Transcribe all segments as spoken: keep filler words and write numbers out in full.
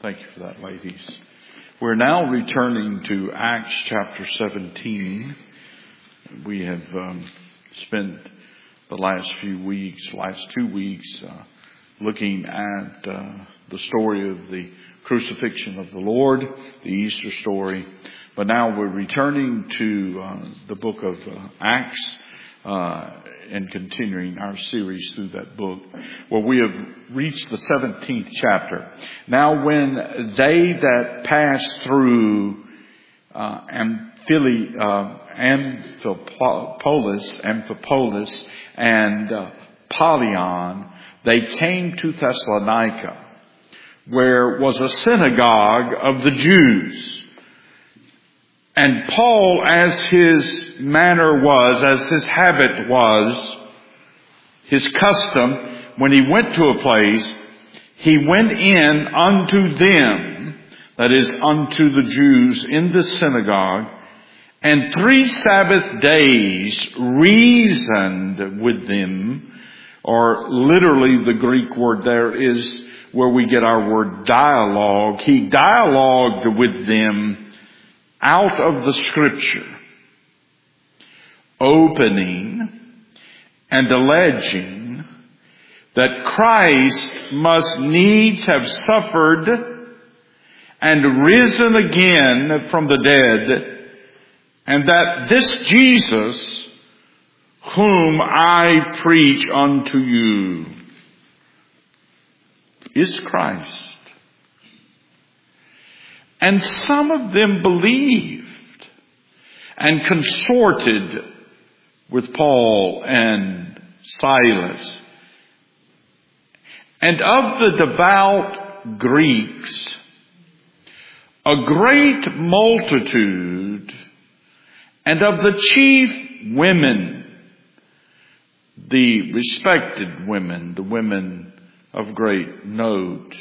Thank you for that, ladies. We're now returning to Acts chapter seventeen. We have um, spent the last few weeks, last two weeks, uh, looking at uh, the story of the crucifixion of the Lord, the Easter story. But now we're returning to uh, the book of uh, Acts uh, and continuing our series through that book. Well, we have reached the seventeenth chapter. Now when they that passed through uh, Amphipolis, uh, Amphipolis, Amphipolis and uh, Polion, they came to Thessalonica, where was a synagogue of the Jews. And Paul, as his manner was, as his habit was, his custom, when he went to a place, he went in unto them, that is, unto the Jews in the synagogue, and three Sabbath days reasoned with them, or literally the Greek word there is where we get our word dialogue. He dialogued with them out of the Scripture, opening and alleging that Christ must needs have suffered and risen again from the dead, and that this Jesus whom I preach unto you is Christ. And some of them believed and consorted with Paul and Silas. And of the devout Greeks, a great multitude, and of the chief women, the respected women, the women of great note,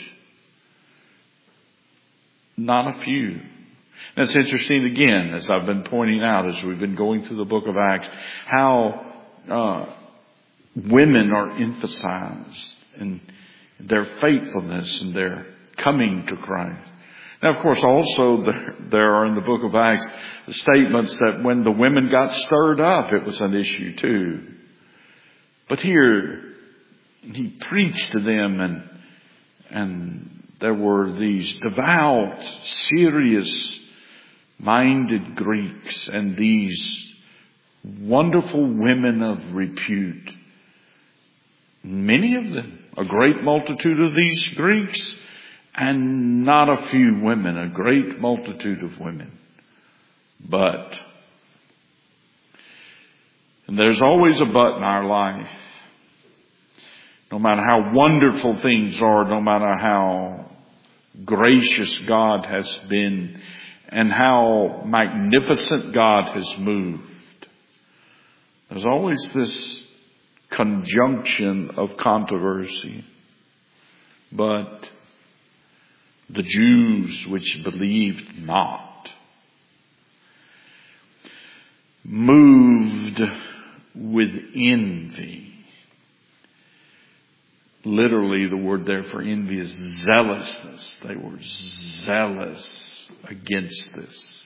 not a few. That's interesting again, as I've been pointing out as we've been going through the book of Acts, how uh, women are emphasized in their faithfulness and their coming to Christ. Now, of course, also there, there are in the book of Acts the statements that when the women got stirred up, it was an issue too. But here, he preached to them, and and there were these devout, serious-minded Greeks and these wonderful women of repute. Many of them, a great multitude of these Greeks, and not a few women, a great multitude of women. But, and there's always a but in our life. No matter how wonderful things are, no matter how gracious God has been, and how magnificent God has moved, there's always this conjunction of controversy. But the Jews which believed not, moved with envy. Literally, the word there for envy is zealousness. They were zealous against this.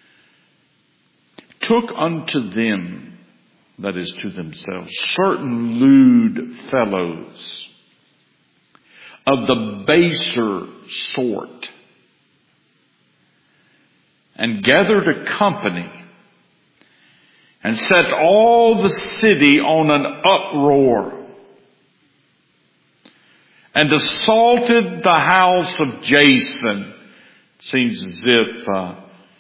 Took unto them, that is to themselves, certain lewd fellows of the baser sort, and gathered a company, and set all the city on an uproar, and assaulted the house of Jason. Seems as if uh,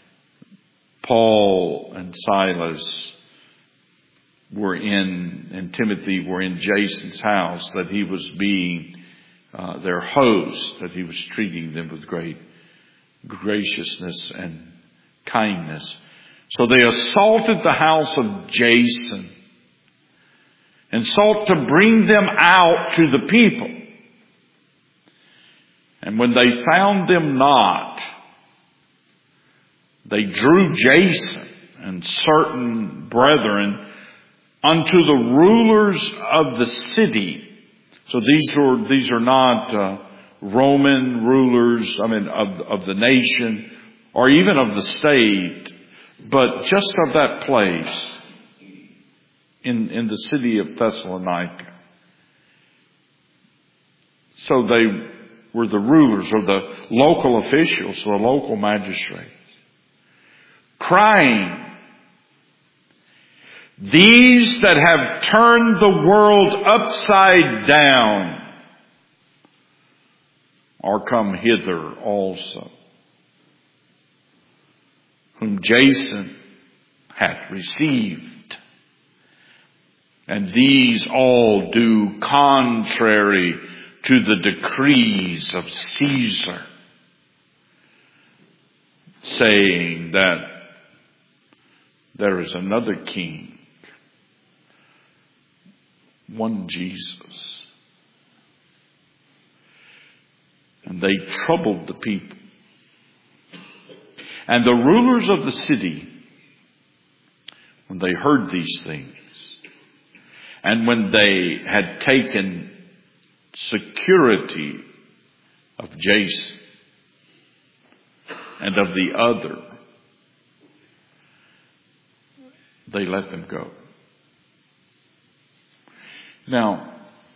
Paul and Silas were in, and Timothy were in Jason's house, that he was being uh, their host, that he was treating them with great graciousness and kindness. So they assaulted the house of Jason and sought to bring them out to the people. And when they found them not, they drew Jason and certain brethren unto the rulers of the city. So these are these are not uh, Roman rulers, I mean, of, of the nation, or even of the state, but just of that place in, in the city of Thessalonica. So they were the rulers or the local officials, the local magistrates, crying, "These that have turned the world upside down are come hither also, whom Jason hath received. And these all do contrary to the decrees of Caesar, saying that there is another king, one Jesus." And they troubled the people. And the rulers of the city, when they heard these things, and when they had taken security of Jason and of the other, they let them go. Now,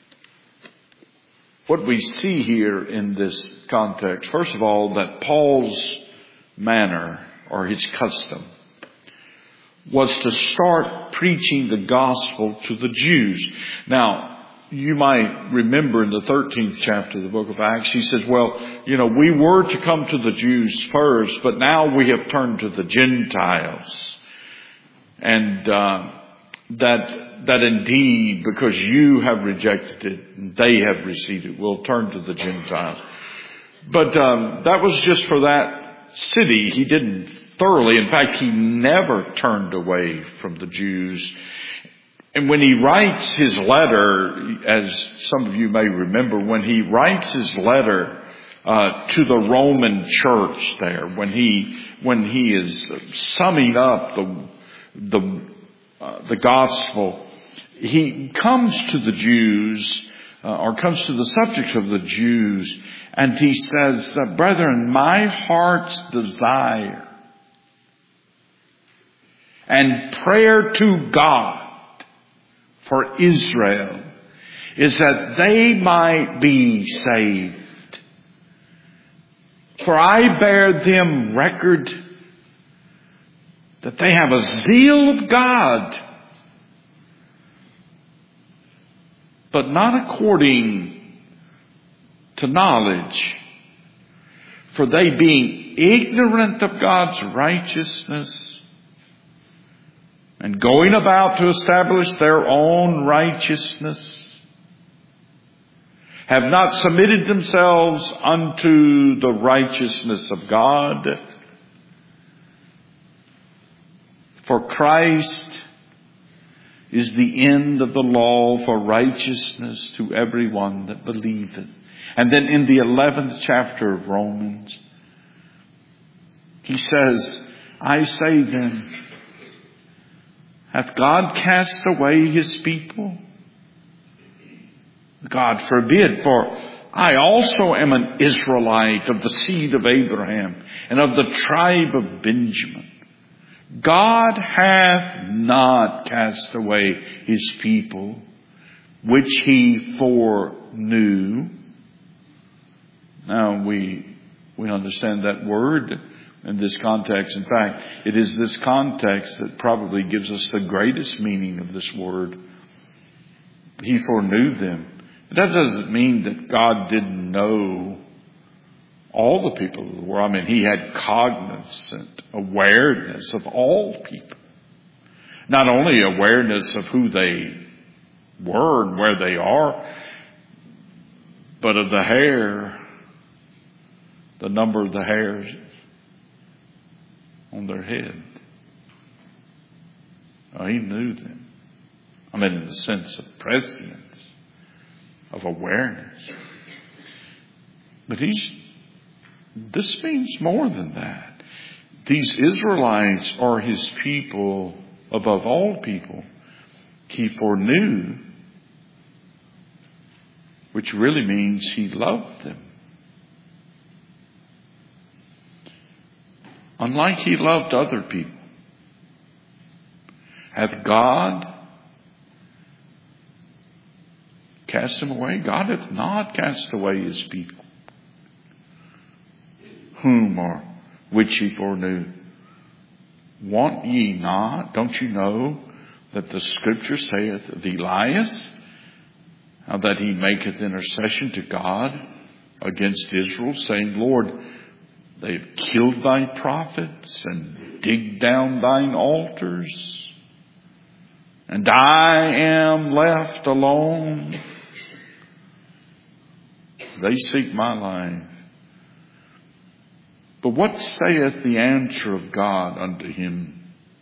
what we see here in this context, first of all, that Paul's manner or his custom was to start preaching the gospel to the Jews. Now, you might remember in the thirteenth chapter of the book of Acts, he says, well, you know, we were to come to the Jews first, but now we have turned to the Gentiles. And uh, that that indeed, because you have rejected it, and they have received it, we'll turn to the Gentiles. But um, that was just for that city. He didn't thoroughly. In fact, he never turned away from the Jews. And when he writes his letter, as some of you may remember, when he writes his letter uh, to the Roman church there, when he when he is summing up the the uh, the gospel, he comes to the Jews, uh, or comes to the subject of the Jews, and he says, "Brethren, my heart's desire and prayer to God for Israel is that they might be saved. For I bear them record that they have a zeal of God, but not according to knowledge. For they, being ignorant of God's righteousness, and going about to establish their own righteousness, have not submitted themselves unto the righteousness of God. For Christ is the end of the law for righteousness to everyone that believeth." And then in the eleventh chapter of Romans, he says, "I say then, hath God cast away his people? God forbid, for I also am an Israelite of the seed of Abraham and of the tribe of Benjamin. God hath not cast away his people, which he foreknew." Now we, we understand that word in this context. In fact, it is this context that probably gives us the greatest meaning of this word. He foreknew them. That doesn't mean that God didn't know all the people of the world. I mean, he had cognizant awareness of all people. Not only awareness of who they were and where they are, but of the hair, the number of the hairs on their head. Oh, he knew them. I mean, in the sense of prescience, of awareness. But he's, this means more than that. These Israelites are his people above all people. He foreknew, which really means he loved them. unlike He loved other people. Hath God cast him away? God hath not cast away His people, whom or which He foreknew. Want ye not? Don't you know that the Scripture saith of Elias, how that he maketh intercession to God against Israel, saying, Lord, they have killed thy prophets and digged down thine altars, and I am left alone. They seek my life. But what saith the answer of God unto him?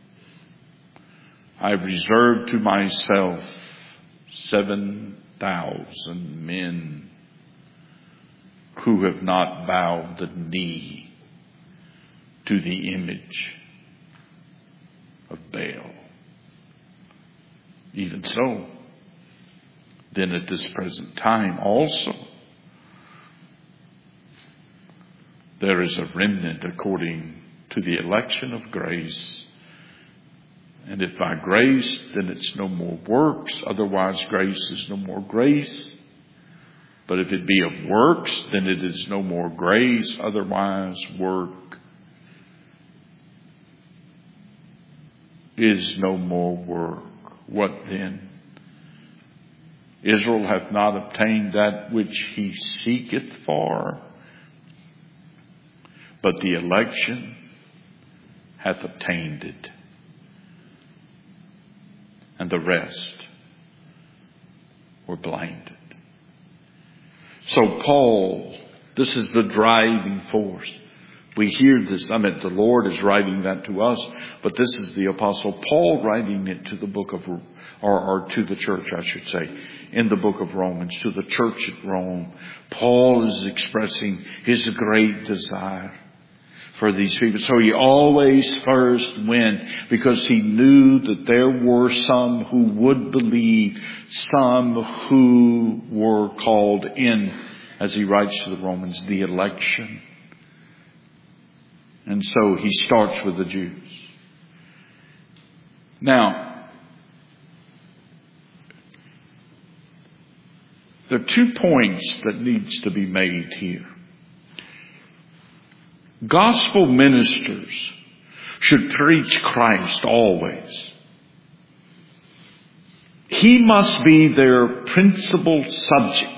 I have reserved to myself seven thousand men who have not bowed the knee to the image of Baal. Even so, then at this present time also, there is a remnant according to the election of grace. And if by grace, then it's no more works. Otherwise, grace is no more grace. But if it be of works, then it is no more grace. Otherwise, work is no more work. What then? Israel hath not obtained that which he seeketh for, but the election hath obtained it, and the rest were blinded. So Paul, this is the driving force. We hear this. I mean, the Lord is writing that to us, but this is the Apostle Paul writing it to the book of, or, or to the church, I should say, in the book of Romans, to the church at Rome. Paul is expressing his great desire for these people. So he always first went because he knew that there were some who would believe, some who were called in, as he writes to the Romans, the election. And so he starts with the Jews. Now, there are two points that needs to be made here. Gospel ministers should preach Christ always. He must be their principal subject.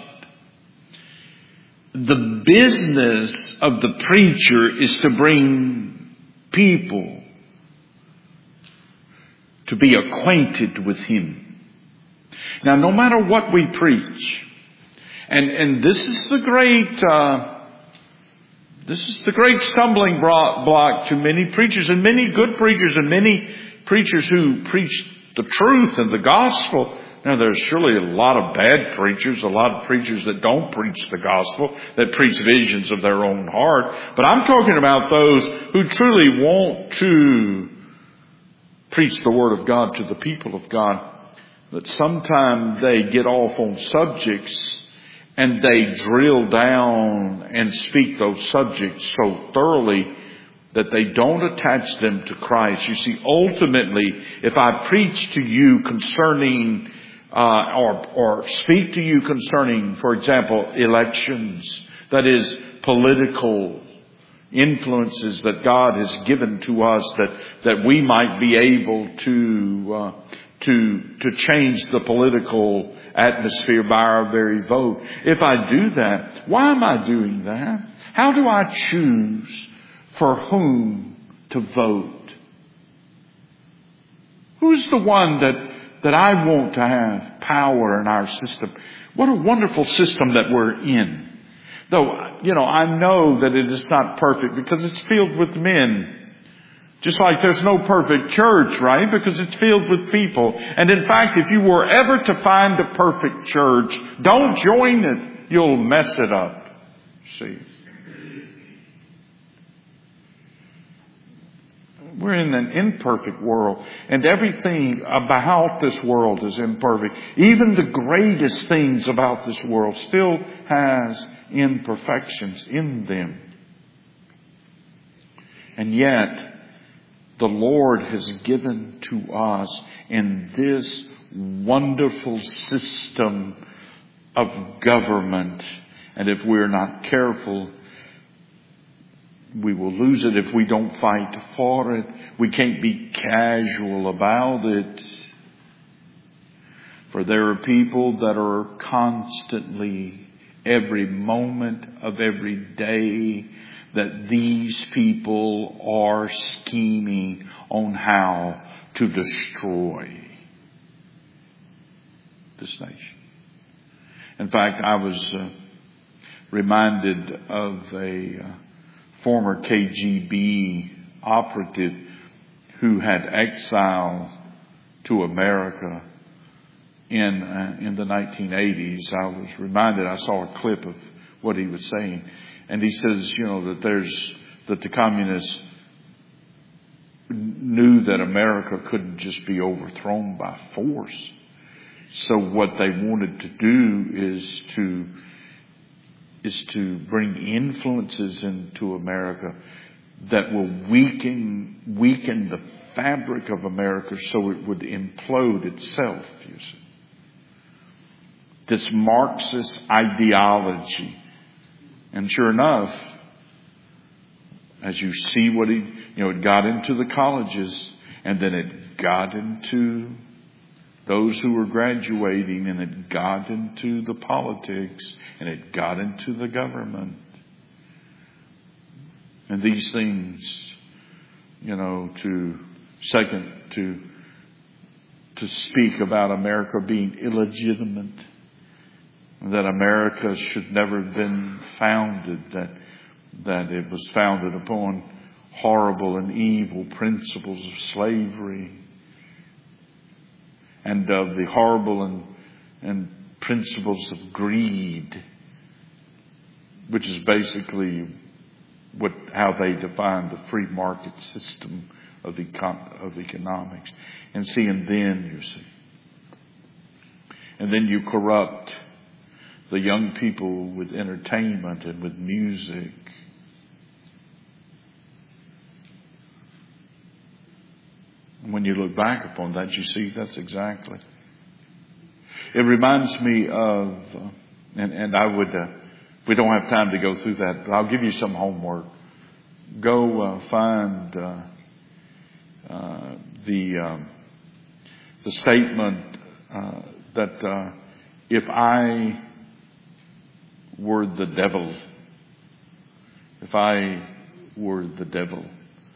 The business of the preacher is to bring people to be acquainted with Him. Now, no matter what we preach, and, and this is the great, uh, this is the great stumbling block to many preachers, and many good preachers, and many preachers who preach the truth and the gospel. Now, there's surely a lot of bad preachers, a lot of preachers that don't preach the gospel, that preach visions of their own heart. But I'm talking about those who truly want to preach the Word of God to the people of God. That sometimes they get off on subjects and they drill down and speak those subjects so thoroughly that they don't attach them to Christ. You see, ultimately, if I preach to you concerning Uh, or, or speak to you concerning, for example, elections, that is, political influences that God has given to us, that, that we might be able to, uh, to, to change the political atmosphere by our very vote. If I do that, why am I doing that? How do I choose for whom to vote? Who's the one that that I want to have power in our system? What a wonderful system that we're in. Though, you know, I know that it is not perfect because it's filled with men. Just like there's no perfect church, right? Because it's filled with people. And in fact, if you were ever to find a perfect church, don't join it. You'll mess it up. See? We're in an imperfect world, and everything about this world is imperfect. Even the greatest things about this world still has imperfections in them. And yet, the Lord has given to us in this wonderful system of government. And if we're not careful, we will lose it if we don't fight for it. We can't be casual about it. For there are people that are constantly, every moment of every day, that these people are scheming on how to destroy this nation. In fact, I was uh, reminded of a uh, former K G B operative who had exiled to America in uh, in the nineteen eighties. I was reminded, I saw a clip of what he was saying. And he says, you know, that there's, that the communists knew that America couldn't just be overthrown by force. So what they wanted to do is to, is to bring influences into America that will weaken, weaken the fabric of America so it would implode itself, you see. This Marxist ideology. And sure enough, as you see what he, you know, it got into the colleges, and then it got into those who were graduating, and it got into the politics, and it got into the government. And these things, you know, to second, to, to speak about America being illegitimate, that America should never have been founded, that that it was founded upon horrible and evil principles of slavery and of the horrible and, and principles of greed, which is basically what how they define the free market system of econ- of economics. And see, and then you see, and then you corrupt the young people with entertainment and with music. When you look back upon that, you see that's exactly. It reminds me of, uh, and, and I would, uh, we don't have time to go through that, but I'll give you some homework. Go uh, find uh, uh, the um, the statement uh, that uh, if I were the devil, if I were the devil,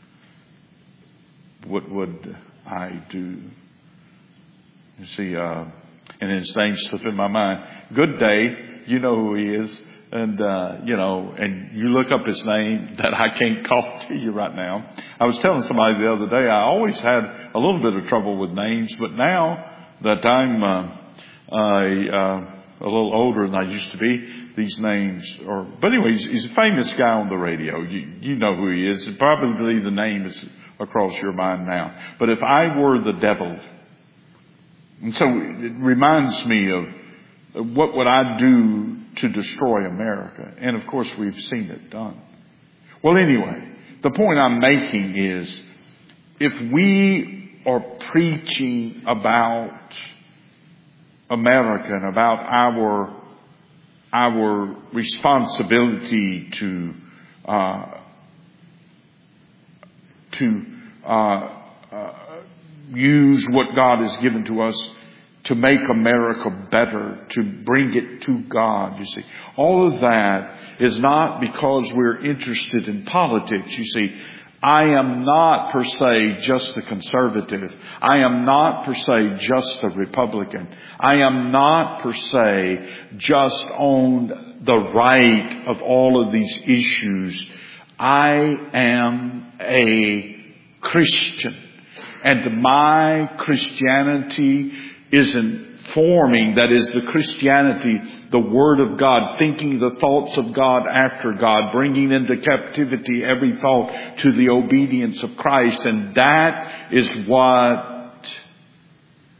what would I do? You see, uh, and his name slipped in my mind. Good Day, you know who he is. And, uh, you know, and you look up his name that I can't call to you right now. I was telling somebody the other day, I always had a little bit of trouble with names, but now that I'm, uh, I, uh, a little older than I used to be, these names are, but anyway, he's, he's a famous guy on the radio. You, you know who he is. And probably the name is across your mind now. But if I were the devil, and so it reminds me of what would I do to destroy America? And of course we've seen it done. Well, anyway, the point I'm making is if we are preaching about America and about our our responsibility to uh, to uh, uh, use what God has given to us to make America better, to bring it to God, you see. All of that is not because we're interested in politics, you see. I am not per se just a conservative. I am not per se just a Republican. I am not per se just on the right of all of these issues. I am a Christian. And my Christianity is informing, that is the Christianity, the Word of God, thinking the thoughts of God after God, bringing into captivity every thought to the obedience of Christ. And that is what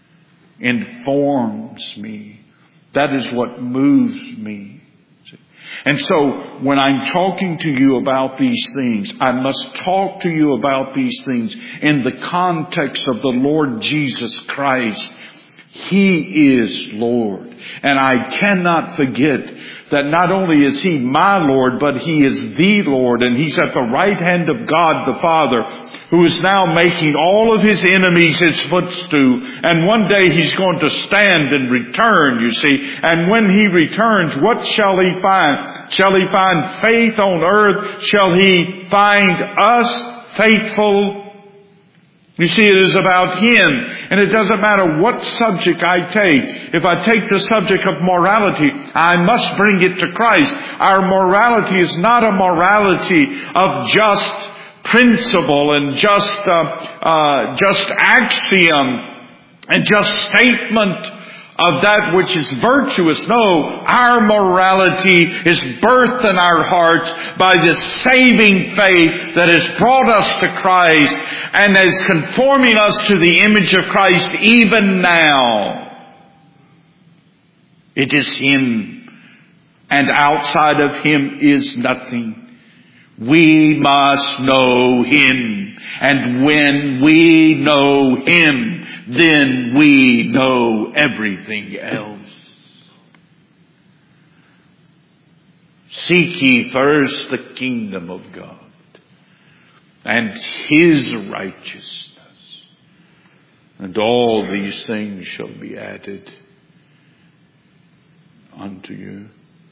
informs me. That is what moves me. And so when I'm talking to you about these things, I must talk to you about these things in the context of the Lord Jesus Christ. He is Lord. And I cannot forget that not only is He my Lord, but He is the Lord. And He's at the right hand of God the Father, who is now making all of His enemies His footstool. And one day He's going to stand and return, you see. And when He returns, what shall He find? Shall He find faith on earth? Shall He find us faithful? You see, it is about Him. And it doesn't matter what subject I take. If I take the subject of morality, I must bring it to Christ. Our morality is not a morality of just principle and just uh, uh, just axiom and just statement of that which is virtuous. No, our morality is birthed in our hearts by this saving faith that has brought us to Christ and is conforming us to the image of Christ even now. It is Him, and outside of Him is nothing. We must know Him. And when we know Him, then we know everything else. Seek ye first the kingdom of God and His righteousness, and all these things shall be added unto you.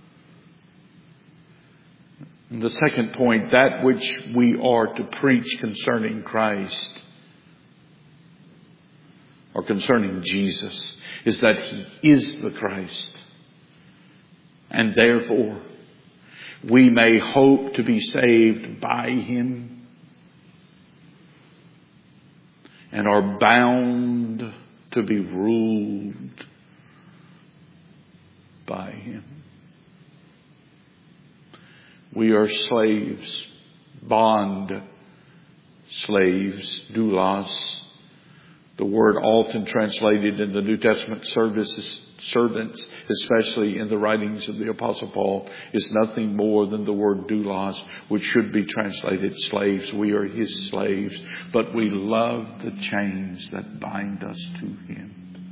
And the second point, that which we are to preach concerning Christ, or concerning Jesus, is that He is the Christ. And therefore, we may hope to be saved by Him and are bound to be ruled by Him. We are slaves, bond slaves, doulos. The word often translated in the New Testament services, servants, especially in the writings of the Apostle Paul, is nothing more than the word doulos, which should be translated slaves. We are His slaves, but we love the chains that bind us to Him.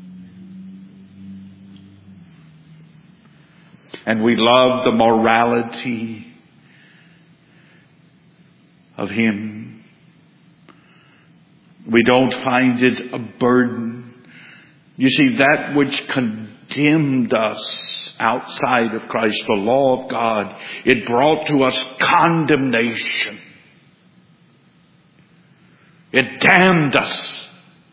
And we love the morality of Him. We don't find it a burden. You see, that which condemned us outside of Christ, the law of God, it brought to us condemnation. It damned us.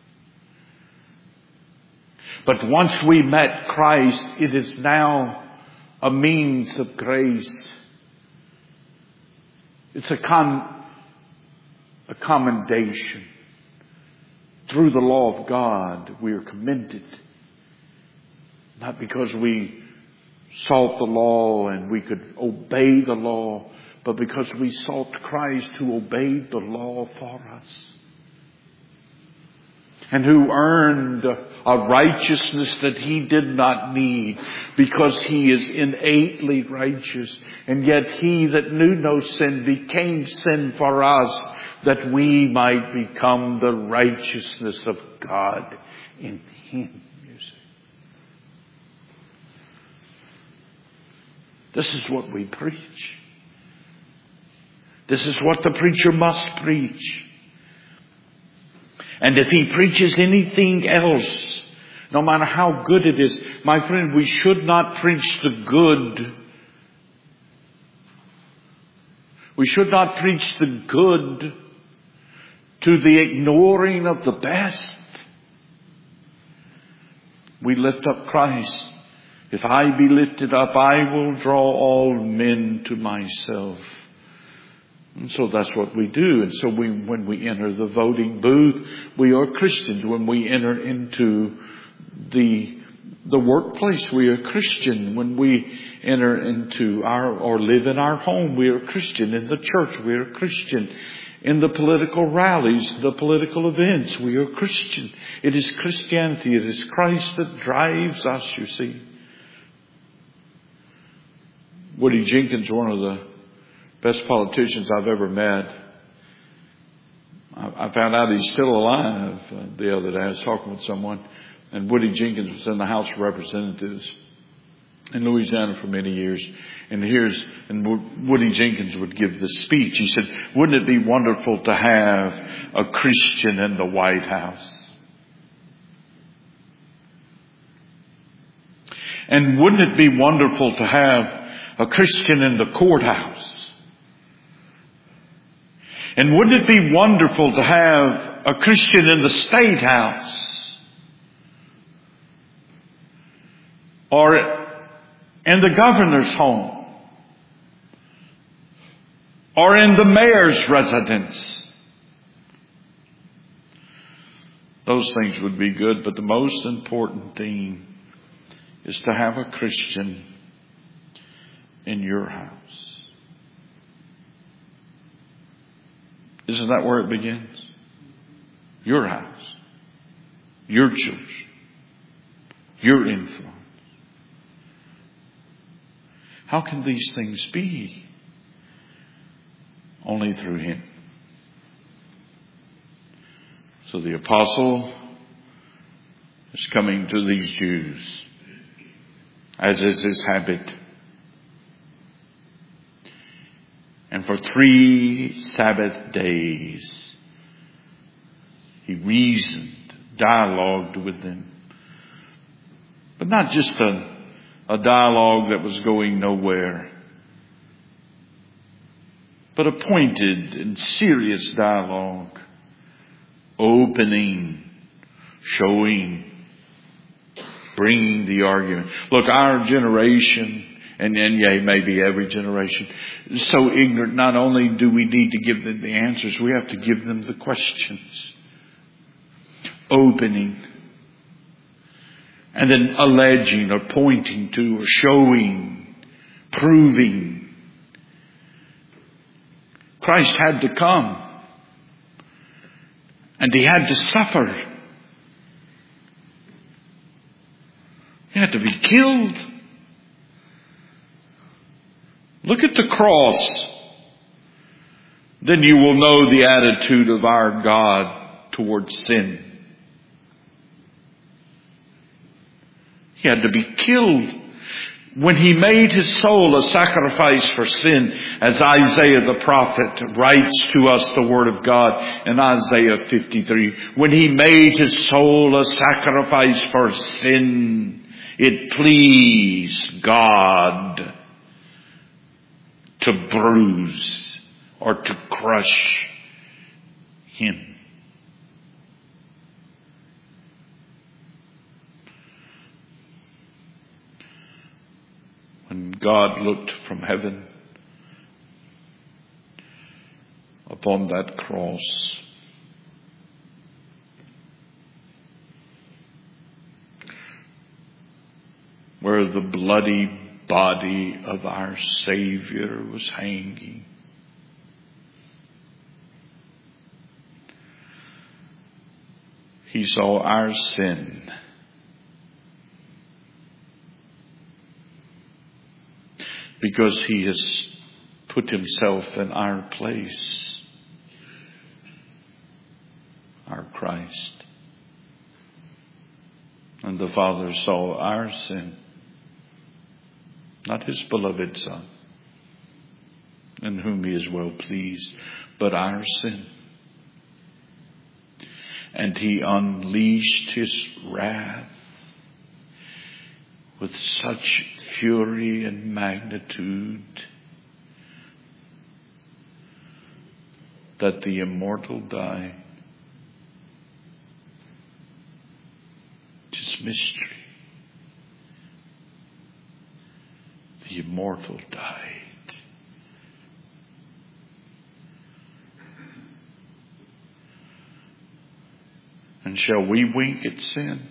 But once we met Christ, it is now a means of grace. It's a con a commendation. Through the law of God, we are commended. Not because we sought the law and we could obey the law, but because we sought Christ who obeyed the law for us. And who earned a righteousness that He did not need, because He is innately righteous. And yet He that knew no sin became sin for us, that we might become the righteousness of God in Him. You see. This is what we preach. This is what the preacher must preach. And if he preaches anything else, no matter how good it is, my friend, we should not preach the good. We should not preach the good to the ignoring of the best. We lift up Christ. If I be lifted up, I will draw all men to myself. And so that's what we do. And so we, when we enter the voting booth, we are Christians. When we enter into the the workplace, we are Christian. When we enter into our or live in our home, we are Christian. In the church, we are Christian. In the political rallies, the political events, we are Christian. It is Christianity. It is Christ that drives us, you see. Woody Jenkins, one of the best politicians I've ever met. I, I found out he's still alive uh, the other day. I was talking with someone, and Woody Jenkins was in the House of Representatives in Louisiana for many years. And here's, and Woody Jenkins would give this speech. He said, wouldn't it be wonderful to have a Christian in the White House? And wouldn't it be wonderful to have a Christian in the courthouse? And wouldn't it be wonderful to have a Christian in the State House? Or in the governor's home? Or in the mayor's residence? Those things would be good, but the most important thing is to have a Christian in your house. Isn't that where it begins? Your house. Your children. Your influence. How can these things be? Only through Him. So the apostle is coming to these Jews, as is his habit. And for three Sabbath days, he reasoned, dialogued with them. But not just a, a dialogue that was going nowhere, but a pointed and serious dialogue, opening, showing, bringing the argument. Look, our generation, and, and yea, maybe every generation, is so ignorant. Not only do we need to give them the answers, we have to give them the questions. Opening. And then alleging or pointing to or showing, proving. Christ had to come. And He had to suffer. He had to be killed. Look at the cross. Then you will know the attitude of our God towards sin. He had to be killed. When He made His soul a sacrifice for sin, as Isaiah the prophet writes to us the Word of God in Isaiah fifty-three. When He made His soul a sacrifice for sin, it pleased God to bruise or to crush Him. When God looked from heaven upon that cross, where the bloody body of our Savior was hanging, He saw our sin. Because He has put Himself in our place. Our Christ. And the Father saw our sin. Not His beloved Son, in whom He is well pleased, but our sin. And He unleashed His wrath with such fury and magnitude that the immortal died. Just mystery. The immortal died. And shall we wink at sin?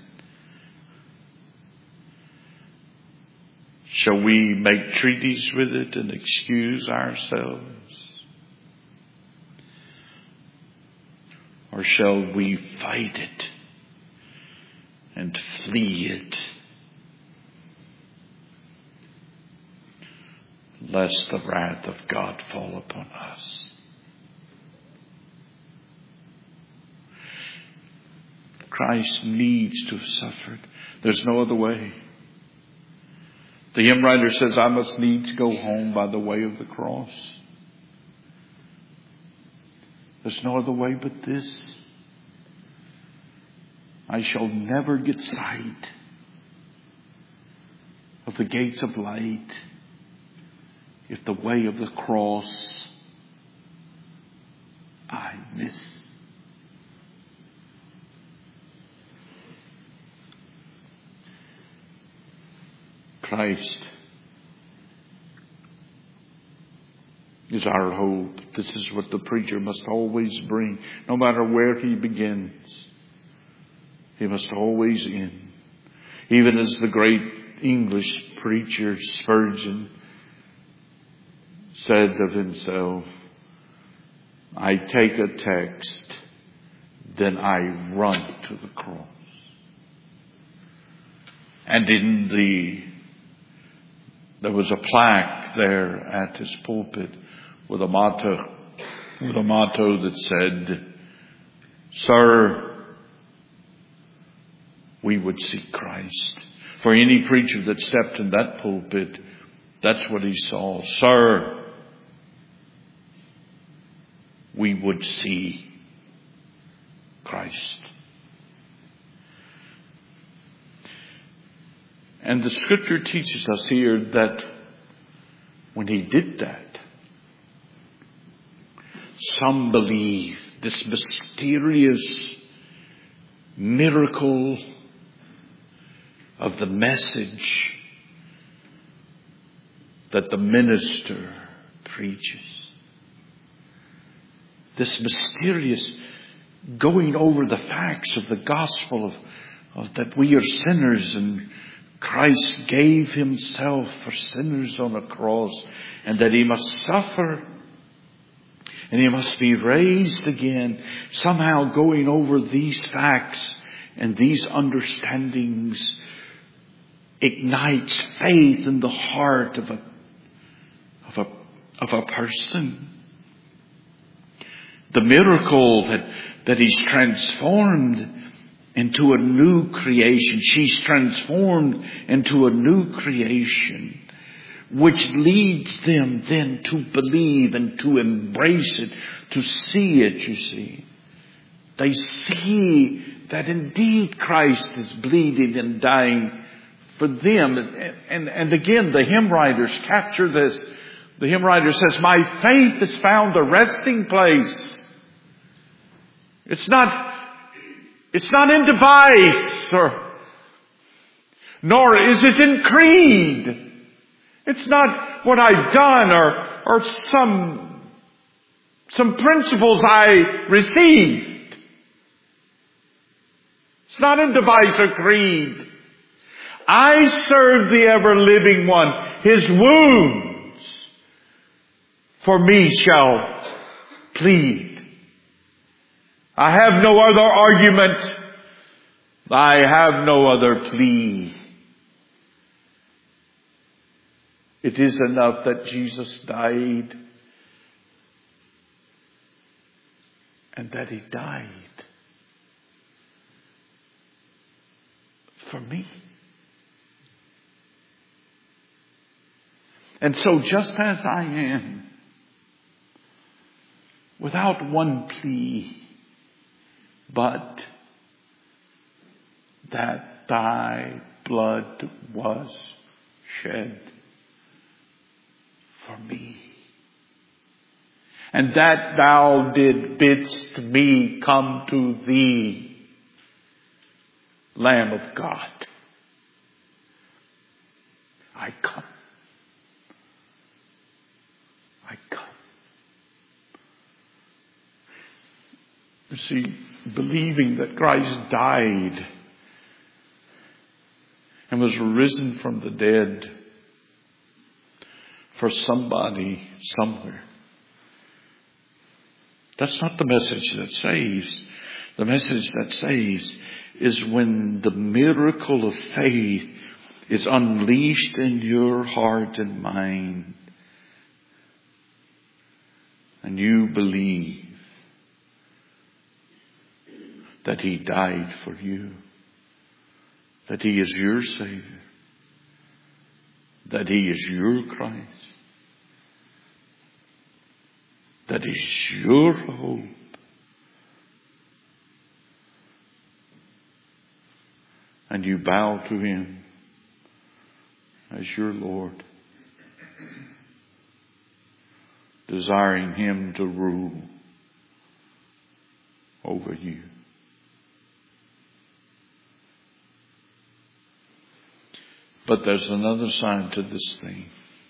Shall we make treaties with it and excuse ourselves? Or shall we fight it and flee it? lest the wrath of God fall upon us. Christ needs to have suffered. There's no other way. The hymn writer says, I must needs go home by the way of the cross. There's no other way but this. I shall never get sight of the gates of light if the way of the cross I miss. Christ is our hope. This is what the preacher must always bring, no matter where he begins. He must always end. Even as the great English preacher Spurgeon said of himself, I take a text, then I run to the cross. And in the, there was a plaque there at his pulpit with a motto, with a motto that said, Sir, we would seek Christ. For any preacher that stepped in that pulpit, that's what he saw. Sir, we would see Christ. And the scripture teaches us here that when he did that, some believe this mysterious miracle of the message that the minister preaches. This mysterious going over the facts of the gospel of, of that we are sinners and Christ gave himself for sinners on a cross and that he must suffer and he must be raised again. Somehow going over these facts and these understandings ignites faith in the heart of a, of a, of a person. The miracle that, that he's transformed into a new creation. She's transformed into a new creation, which leads them then to believe and to embrace it, to see it, you see. They see that indeed Christ is bleeding and dying for them. And, and, and again, the hymn writers capture this. The hymn writer says, my faith has found a resting place. It's not It's not in device, or, nor is it in creed. It's not what I've done or, or some, some principles I received. It's not in device or creed. I serve the ever-living one. His wounds for me shall plead. I have no other argument. I have no other plea. It is enough that Jesus died and that he died for me. And so just as I am, without one plea, but that thy blood was shed for me, and that thou did bidst me come to thee, Lamb of God. I come. I come. You see, believing that Christ died and was risen from the dead for somebody somewhere. That's not the message that saves. The message that saves is when the miracle of faith is unleashed in your heart and mind, and you believe that He died for you, that He is your Savior, that He is your Christ, that is your hope, and you bow to Him as your Lord, desiring Him to rule over you. But there's another side to this thing.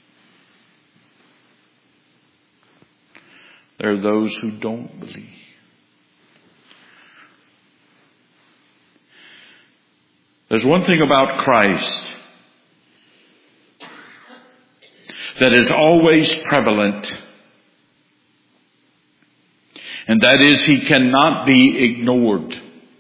There are those who don't believe. There's one thing about Christ that is always prevalent, and that is He cannot be ignored.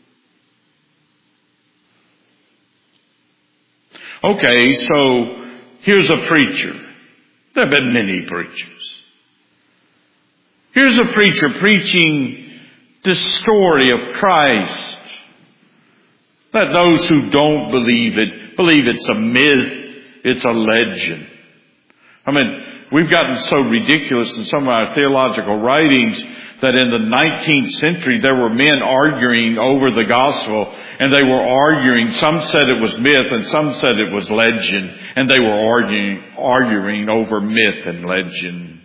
Okay, so here's a preacher. There have been many preachers. Here's a preacher preaching this story of Christ. Let those who don't believe it believe it's a myth, it's a legend. I mean, we've gotten so ridiculous in some of our theological writings that in the nineteenth century there were men arguing over the gospel, and they were arguing, some said it was myth and some said it was legend, and they were arguing, arguing over myth and legend.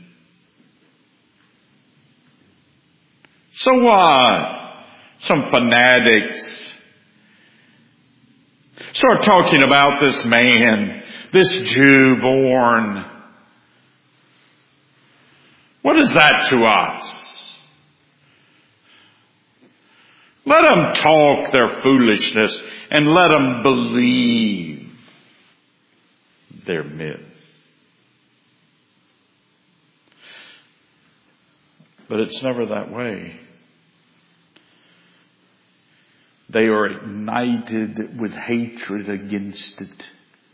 So what? Some fanatics start talking about this man, this Jew born. What is that to us? Let them talk their foolishness and let them believe their myth. But it's never that way. They are ignited with hatred against it.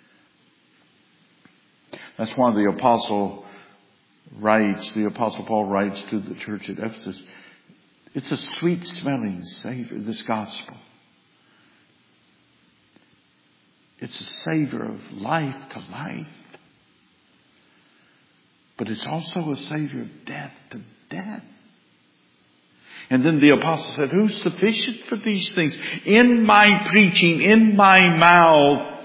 That's why the apostle writes, the apostle Paul writes to the church at Ephesus, it's a sweet smelling savor, this gospel. It's a savor of life to life. But it's also a savor of death to death. And then the apostle said, who's sufficient for these things? In my preaching, in my mouth,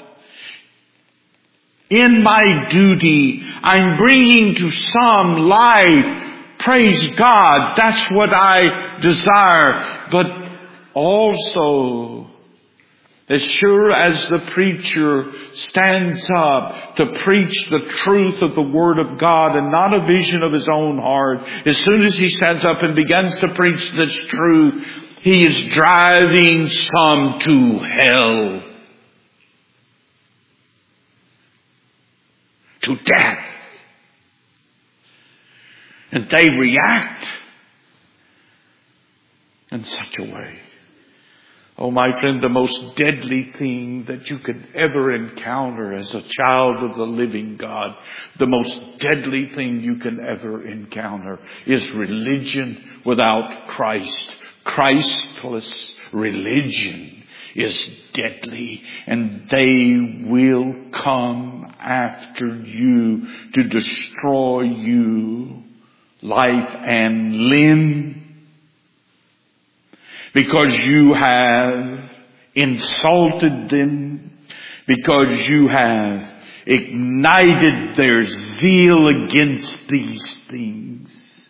in my duty, I'm bringing to some life. Praise God. That's what I desire. But also, as sure as the preacher stands up to preach the truth of the Word of God and not a vision of his own heart, as soon as he stands up and begins to preach this truth, he is driving some to hell. To death. And they react in such a way. Oh, my friend, the most deadly thing that you could ever encounter as a child of the living God, the most deadly thing you can ever encounter is religion without Christ. Christless religion is deadly, and they will come after you to destroy you, life and limb. Because you have insulted them, because you have ignited their zeal against these things.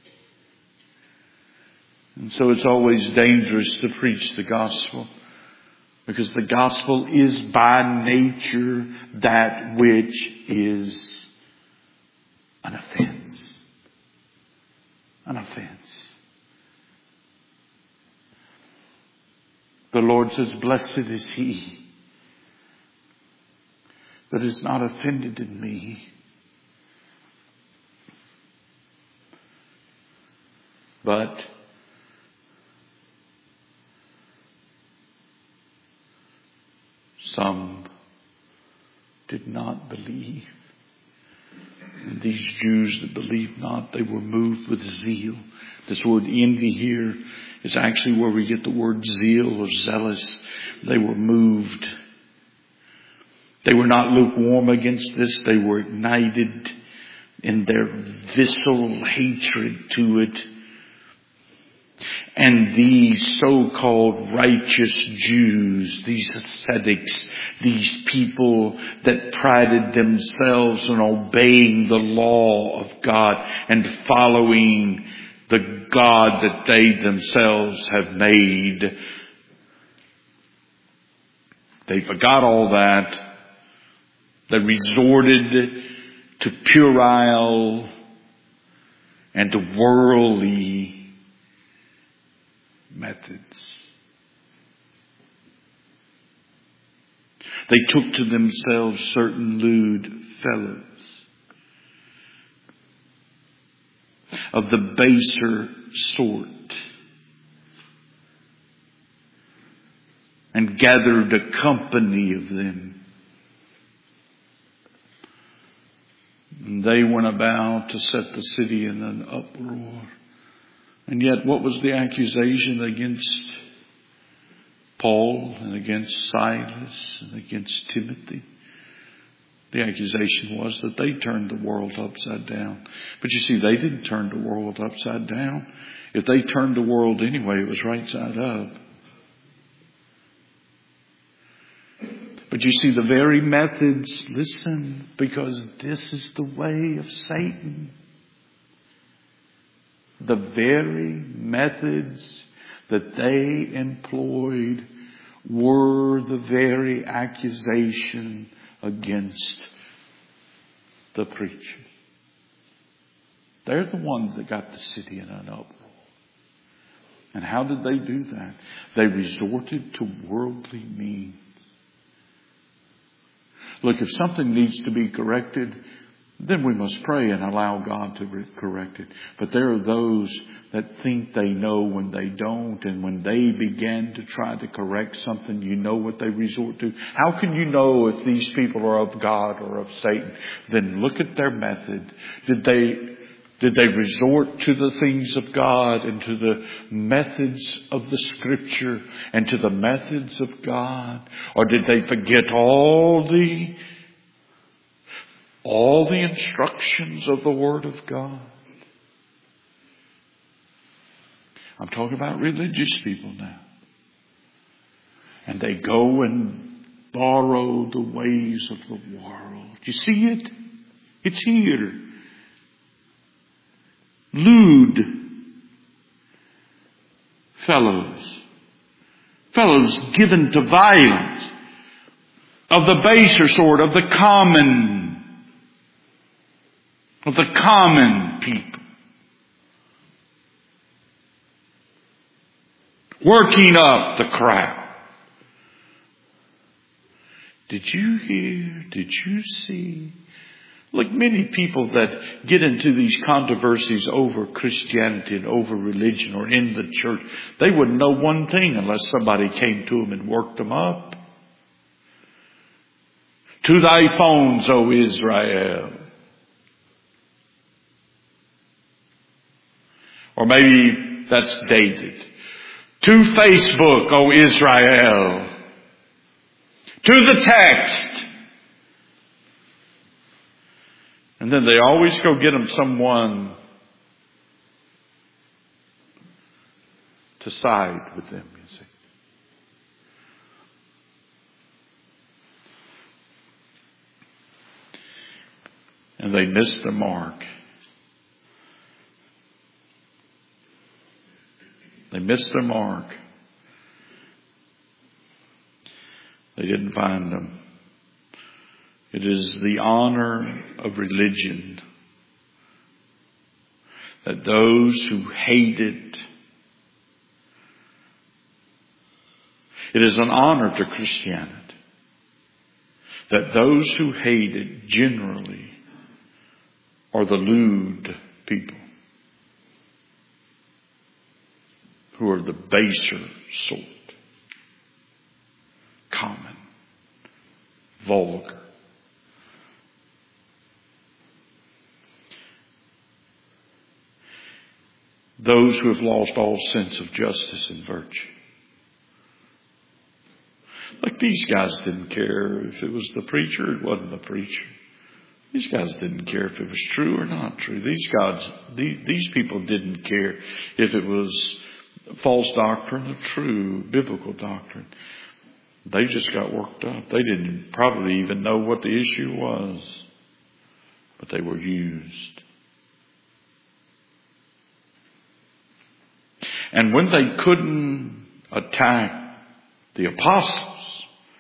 And so it's always dangerous to preach the gospel, because the gospel is by nature that which is an offense. An offense. The Lord says, blessed is he that is not offended in me. But some did not believe. And these Jews that believed not, they were moved with zeal. This word envy here is actually where we get the word zeal or zealous. They were moved. They were not lukewarm against this. They were ignited in their visceral hatred to it. And these so-called righteous Jews, these ascetics, these people that prided themselves on obeying the law of God and following the God that they themselves have made, they forgot all that. They resorted to puerile and to worldly methods. They took to themselves certain lewd fellows of the baser sort and gathered a company of them. And they went about to set the city in an uproar. And yet, what was the accusation against Paul and against Silas and against Timothy? The accusation was that they turned the world upside down. But you see, they didn't turn the world upside down. If they turned the world anyway, it was right side up. But you see, the very methods, listen, because this is the way of Satan. The very methods that they employed were the very accusation against the preacher. They're the ones that got the city in an uproar. And how did they do that? They resorted to worldly means. Look, if something needs to be corrected, then we must pray and allow God to correct it. But there are those that think they know when they don't. And when they begin to try to correct something, you know what they resort to. How can you know if these people are of God or of Satan? Then look at their method. Did they, did they resort to the things of God and to the methods of the Scripture and to the methods of God? Or did they forget all the All the instructions of the Word of God? I'm talking about religious people now. And they go and borrow the ways of the world. You see it? It's here. Lewd fellows. Fellows given to violence. Of the baser sort, of the common Of the common people. Working up the crowd. Did you hear? Did you see? Like many people that get into these controversies over Christianity and over religion or in the church, they wouldn't know one thing unless somebody came to them and worked them up. To thy phones, O Israel. Or maybe that's dated. To Facebook, O Israel. To the text. And then they always go get them someone to side with them, you see. And they miss the mark. They missed their mark. They didn't find them. It is the honor of religion that those who hate it, it is an honor to Christianity that those who hate it generally are the lewd people, who are the baser sort, common, vulgar. those who have lost all sense of justice and virtue. Like these guys didn't care if it was the preacher or it wasn't the preacher. These guys didn't care if it was true or not true. These guys, these people didn't care if it was false doctrine or true biblical doctrine. They just got worked up. They didn't probably even know what the issue was, but they were used. And when they couldn't attack the apostles,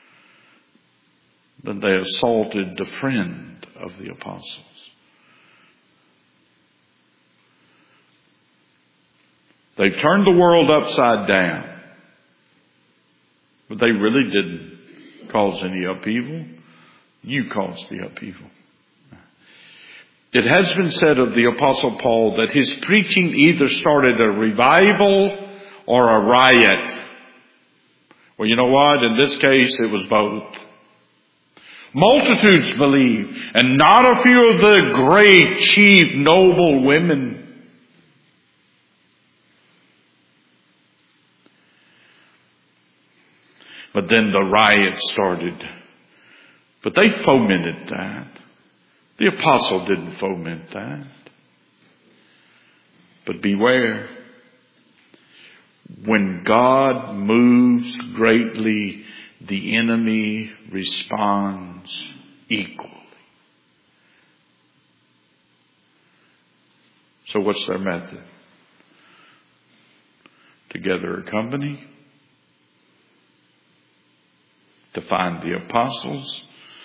then they assaulted the friend of the apostles. They've turned the world upside down. But they really didn't cause any upheaval. You caused the upheaval. It has been said of the Apostle Paul that his preaching either started a revival or a riot. Well, you know what? In this case, it was both. Multitudes believed, and not a few of the great, chief, noble women. But then the riot started. But they fomented that. The apostle didn't foment that. But beware. When God moves greatly, the enemy responds equally. So what's their method? To gather a company, to find the apostles,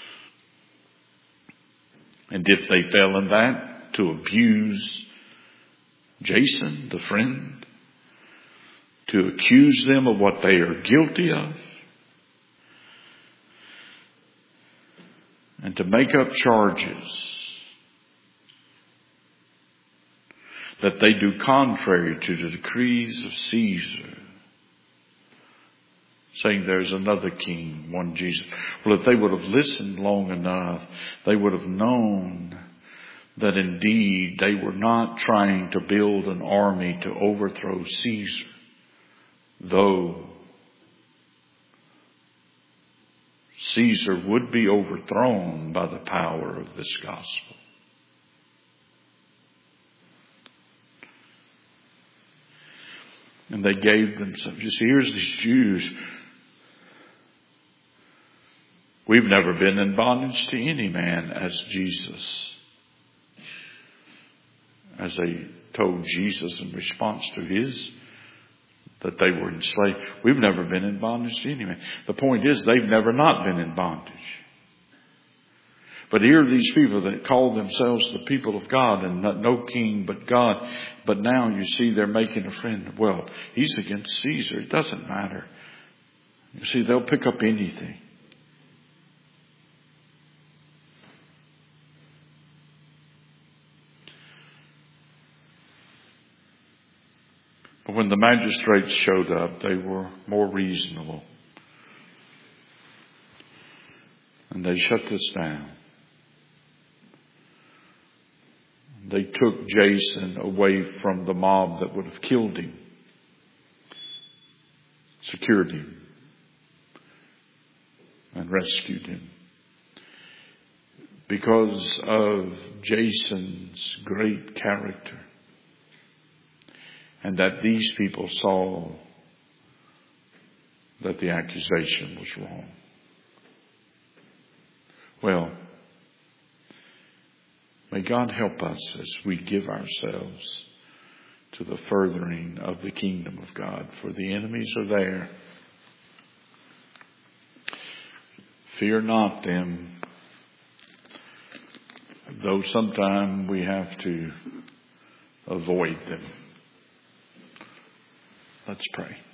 and if they fail in that, to abuse Jason, the friend, to accuse them of what they are guilty of, and to make up charges that they do contrary to the decrees of Caesar, saying there's another king, one Jesus. Well, if they would have listened long enough, they would have known that indeed they were not trying to build an army to overthrow Caesar, though Caesar would be overthrown by the power of this gospel. And they gave themselves. You see, here's these Jews. We've never been in bondage to any man as Jesus. As they told Jesus in response to his, that they were enslaved. We've never been in bondage to any man. The point is, they've never not been in bondage. But here are these people that call themselves the people of God and not, no king but God. But now you see they're making a friend. Well, he's against Caesar. It doesn't matter. You see, they'll pick up anything. But when the magistrates showed up, they were more reasonable. And they shut this down. They took Jason away from the mob that would have killed him. Secured him. And rescued him. Because of Jason's great character. And that these people saw that the accusation was wrong. Well, may God help us as we give ourselves to the furthering of the kingdom of God. For the enemies are there. Fear not them. Though sometime we have to avoid them. Let's pray.